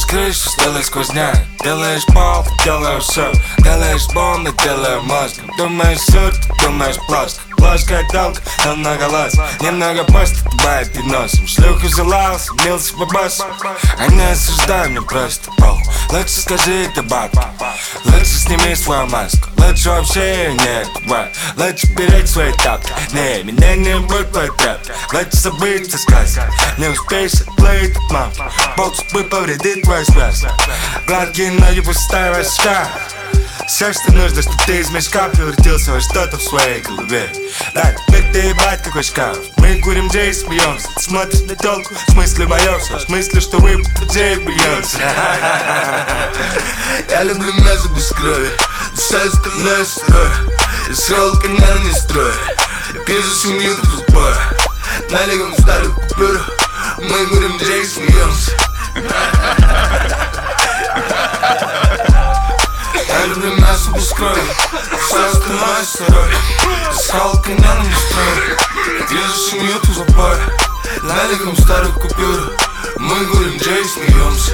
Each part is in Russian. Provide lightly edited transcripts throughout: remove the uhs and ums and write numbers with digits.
крышу, сделай сквозняк. Делаешь пол, делаю все. Делаешь бомбы, делаю мозг. Думаешь суд, думаешь плоско. Плоская толка, намного лос. Немного пост, бывает и носом. Шлюху залался, мился по боссу. А не осуждай меня просто, лучше скажи это бабка. Лучше сними свою маску. Лучше вообще не бывает. Лучше беречь свои тапки. Не, меня не будет твой трап. Лучше забыть все сказки. Не успеешь отплыть от мамки. Бог судьбы повредит твою связь. Гладкие ноги, пустая башка. Все, что нужно, чтобы ты из мешка превратился во что-то в своей голове. Да, теперь ты ебать какой шкаф. Мы курим джей и смеемся. Ты смотришь на телку, в смысле боешься. В смысле, что вы джей бьется. Я люблю мясо без крови. Все остальное сырое. Я срал канал не строю. Пью за семью до футбола. Налегом старую купюру. Мы курим джей и смеемся. Я люблю мясо без крови. Все остальное сырое. Я срал канал не строю. Пью за семью до футбола. Налегом старую купюру. Мы курим джей и смеемся.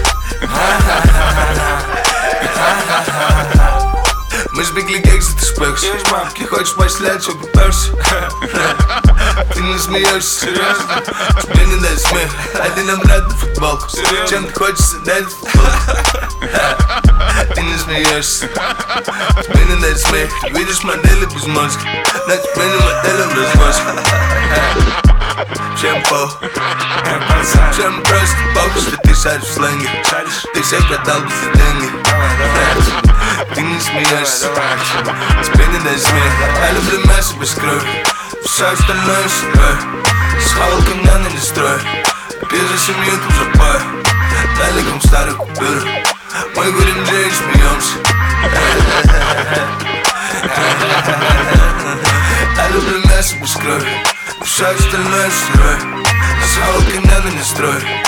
Мы сбегли кексы, ты шпекс. Ты хочешь пошлять, что попёрся. Ты не смеешься, серьезно? Тебе не дай смех. Один обратно футболку. Чем ты хочешь дать футболку? Ты не смеешься. Тебе не дай смех. Ты видишь модели без мозга. Но тебе не модели в развозке. Чем похуй, чем просто похуй, что ты шаришь в сленге. Ты всех продал бы за деньги. Ты не смеешься, тебе не дай смех. Я люблю мясо без крови. Все остальное сырое. Схавал камняна не строю. Пью за семью тут запою. Далеком старую купюру. Мы курим джей и смеемся. Я люблю мясо без крови. Все остальное сырое. Схавал камняна не строю.